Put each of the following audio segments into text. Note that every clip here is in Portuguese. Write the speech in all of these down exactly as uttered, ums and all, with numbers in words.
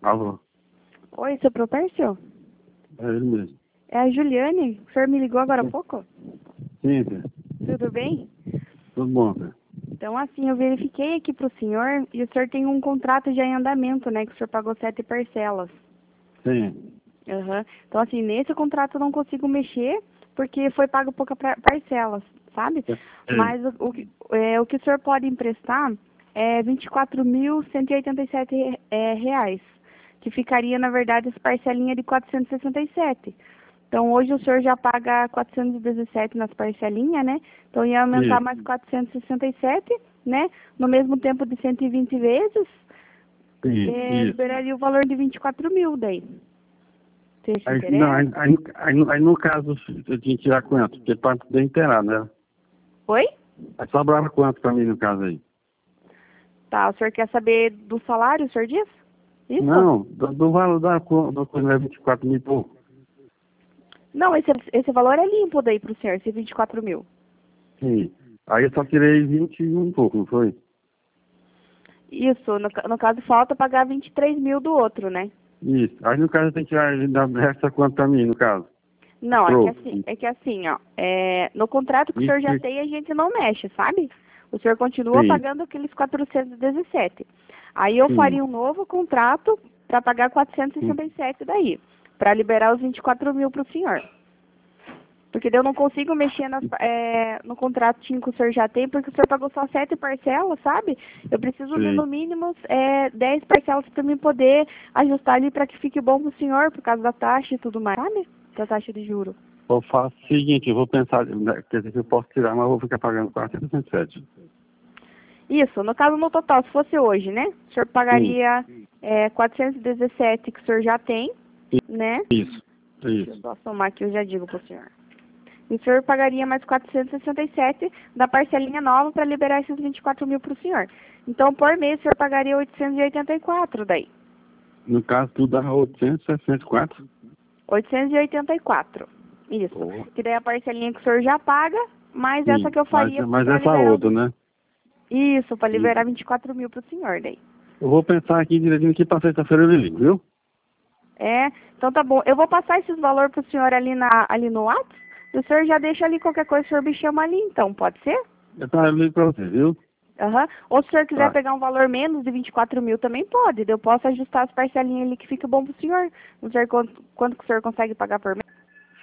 Alô? Oi, seu Propércio? É ele mesmo. É a Juliane. O senhor me ligou agora há pouco? Sim, filho. Tudo bem? Tudo bom, filho. Então, assim, eu verifiquei aqui pro senhor e o senhor tem um contrato já em andamento, né? Que o senhor pagou sete parcelas. Sim. Aham. Então, assim, nesse contrato eu não consigo mexer porque foi pago pouca pra- parcelas, sabe? É. Mas o, o, que- é, o que o senhor pode emprestar é vinte e quatro mil cento e oitenta e sete é, reais, que ficaria, na verdade, as parcelinhas de quatrocentos e sessenta e sete. Então, hoje o senhor já paga quatrocentos e dezessete nas parcelinhas, né? Então, ia aumentar Isso. mais quatrocentos e sessenta e sete, né? No mesmo tempo de cento e vinte vezes, Sim, é, isso. liberaria o valor de vinte e quatro mil daí. Você se Aí, não, interessa? aí, aí, aí, no- aí no caso, eu tinha que tirar quanto? Porque para poder inteirar, né? Oi? Aí sobrava quanto para mim no caso aí? Tá, o senhor quer saber do salário, o senhor diz? Isso? Não, do, do valor da co- da coisa é vinte e quatro mil e pouco. Não, esse, esse valor é limpo daí pro senhor, esse vinte e quatro mil. Sim. Aí eu só tirei vinte e um e pouco, não foi? Isso, no, ca- no caso falta pagar vinte e três mil do outro, né? Isso. Aí no caso tem que tirar, dar resta quanto para mim, no caso? Não, é que Pronto. assim, é que assim, ó, é, no contrato que o senhor já Isso. tem, a gente não mexe, sabe? O senhor continua Sim. pagando aqueles quatrocentos e dezessete. Aí eu Sim. faria um novo contrato para pagar quatrocentos e Sim. sessenta e sete daí, para liberar os vinte e quatro mil pro senhor. Porque daí eu não consigo mexer nas, é, no contratinho que o senhor já tem, porque o senhor pagou só sete parcelas, sabe? Eu preciso de, no Sim. mínimo, é, dez parcelas para mim poder ajustar ali para que fique bom pro senhor, por causa da taxa e tudo mais, sabe? Da taxa de juro. Eu faço o seguinte, eu vou pensar, né, quer dizer que eu posso tirar, mas eu vou ficar pagando quatrocentos e sessenta e sete. Isso, no caso no total, se fosse hoje, né? O senhor Sim. pagaria é, quatrocentos e dezessete que o senhor já tem, né? Isso. Deixa eu Isso. só somar aqui, eu já digo pro senhor. E o senhor pagaria mais quatrocentos e sessenta e sete da parcelinha nova para liberar esses vinte e quatro mil para o senhor. Então, por mês, o senhor pagaria oitocentos e oitenta e quatro daí. No caso, tudo dá oitocentos e sessenta e quatro. oitocentos e oitenta e quatro. Isso. Boa. Que daí é a parcelinha que o senhor já paga, mais essa Sim. que eu Mas, faria mas para essa liberar outra, os... né? Isso, para liberar Isso. vinte e quatro mil para o senhor daí. Eu vou pensar aqui direitinho que para sexta-feira eu lhe ligo, viu? É, então tá bom. Eu vou passar esses valores pro senhor ali, na, ali no WhatsApp. E o senhor já deixa ali qualquer coisa, o senhor me chama ali então, pode ser? Então eu ligo para você, viu? Aham. Ou se o senhor quiser Tá. pegar um valor menos de vinte e quatro mil também pode. Eu posso ajustar as parcelinhas ali que fica bom pro senhor. Não sei quanto, quanto que o senhor consegue pagar por mês.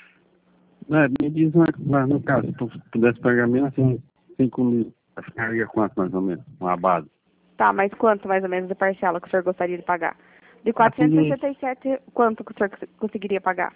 É, me diz, uma- mas no caso, se tu pudesse pagar menos assim, cinco mil, ficaria quanto mais ou menos? Uma base. Tá, mas quanto mais ou menos de parcela que o senhor gostaria de pagar? De Assim, quatrocentos e sessenta e sete, quanto que o senhor cons- conseguiria pagar?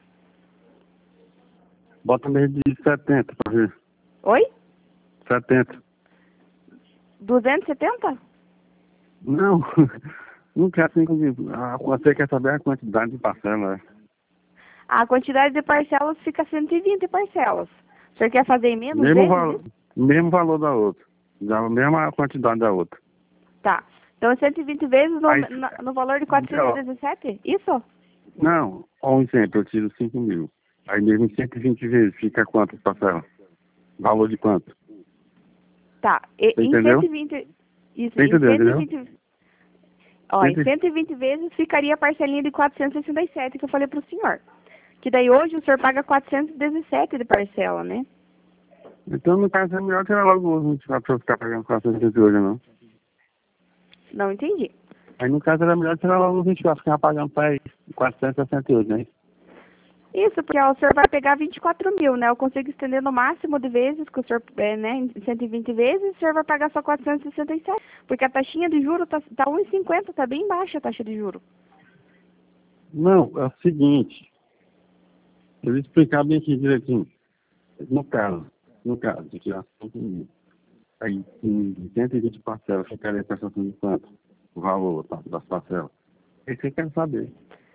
bota mesmo de setenta para ver. Oi? setenta. duzentos e setenta? Não, não quer assim comigo. Ah, você quer saber a quantidade de parcela, é? A quantidade de parcelas fica cento e vinte parcelas. O senhor quer fazer em menos Mesmo vezes valor, isso? mesmo valor da outra. Da mesma quantidade da outra. Tá. Então, cento e vinte vezes no, Aí, na- no valor de quatrocentos e dezessete? Isso? não, um exemplo, eu tiro cinco mil. Aí mesmo em cento e vinte vezes fica quantas parcelas? Valor de quanto? Tá. E, Você em entendeu? cento e vinte... Isso, Você em entendeu, cento e entendeu? vinte... Ó, em Cento e- cento e vinte vezes ficaria a parcelinha de quatrocentos e sessenta e sete que eu falei pro senhor. Que daí hoje o senhor paga quatrocentos e dezessete de parcela, né? Então, no caso, é melhor tirar logo os vinte e quatro para ficar pagando quatrocentos e sessenta e oito, não. Não entendi. Aí, no caso, era melhor tirar logo os vinte e quatro, ficar pagando para quatrocentos e sessenta e oito, né? Isso, porque ó, o senhor vai pegar vinte e quatro mil, né? Eu consigo estender no máximo de vezes, que o senhor, é, né, em cento e vinte vezes, o senhor vai pagar só quatrocentos e sessenta e sete. Porque a taxinha de juro tá, tá um e cinquenta, tá bem baixa a taxa de juro. Não, é o seguinte. Eu vou explicar bem aqui direitinho. No caso, no caso, de tirar cinco mil. Aí, em cento e vinte parcelas, ficaria a prestação de quanto? O valor tá, das parcelas. É isso que eu quero saber.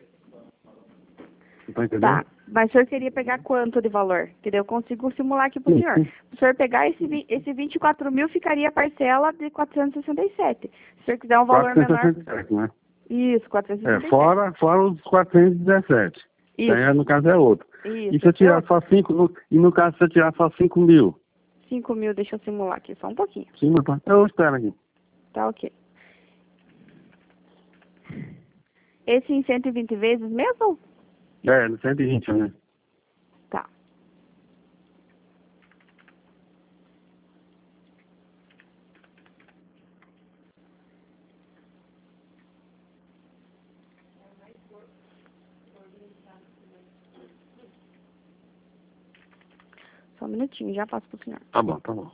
Você tá entendendo? Tá, mas o senhor queria pegar quanto de valor? Que daí eu consigo simular aqui pro Sim, senhor. sim. Se o senhor pegar esse, vi- esse vinte e quatro mil, ficaria a parcela de quatrocentos e sessenta e sete. Se o senhor quiser um valor menor... quatrocentos e sessenta e sete, né? Isso, quatrocentos e É, sessenta e sete. fora, fora os quatrocentos e dezessete. Isso, Aí, no caso, é outro. isso. E se eu esse é tirar outro. só cinco, no, e no caso, se eu tirar só cinco mil? cinco mil, deixa eu simular aqui, só um pouquinho. Sim, eu espero aqui. Tá ok. Esse em cento e vinte vezes mesmo? É, no cento e vinte, né? Tá. Só um minutinho, já passo pro senhor. Tá bom, tá bom.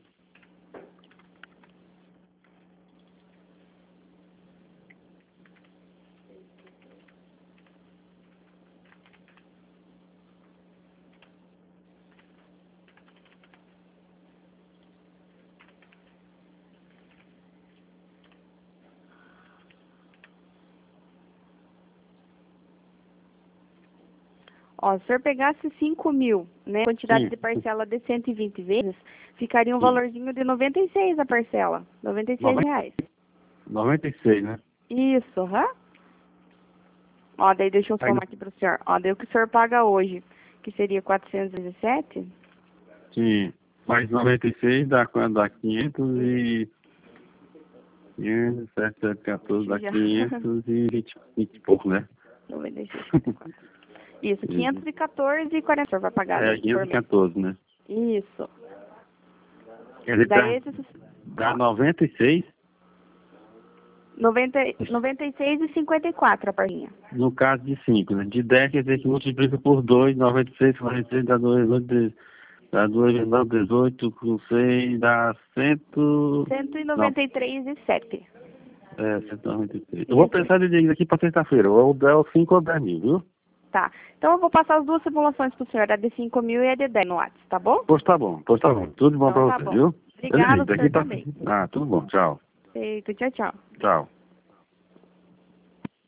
Ó, se o senhor pegasse cinco mil, né, quantidade Sim. de parcela de cento e vinte vezes, ficaria um Sim. valorzinho de noventa e seis a parcela. noventa e seis Noventa- reais. noventa e seis, né? Isso, aham. Ó, daí deixa eu Aí somar aqui pro senhor. Ó, daí o que o senhor paga hoje, que seria quatrocentos e dezessete. Sim. Mais noventa e seis dá quanto? Dá quinhentos e... quinhentos, sete, sete, quatorze, dá Já. quinhentos e vinte e pouco, né? noventa e seis. Isso, quinhentos e quatorze e quarenta. O senhor vai pagar É, daí por mês. quinhentos e quatorze, né? Isso. Quer dizer, Daí dá, esses... dá noventa e seis, noventa, noventa e seis e cinquenta e quatro a partinha. no caso de cinco, né? De dez quer dizer que multiplica por dois, noventa e seis, quarenta e seis, dá dois, oito, dá dois, dezoito, com seis, dá cento... cento e Não, noventa e três e sete. é, cento e noventa e seis. Eu vou pensar de dizer aqui para sexta-feira, ou é o cinco ou dez mil, viu? Tá. Então eu vou passar as duas simulações pro senhor, a de cinco mil e a de dez no WhatsApp, tá bom? Pois tá bom, pois tá bom. Tudo bom Então para tá você, bom. viu? Obrigada, Daqui senhor pra... também. Ah, tudo bom. Tchau. Feito, tchau, tchau. Tchau.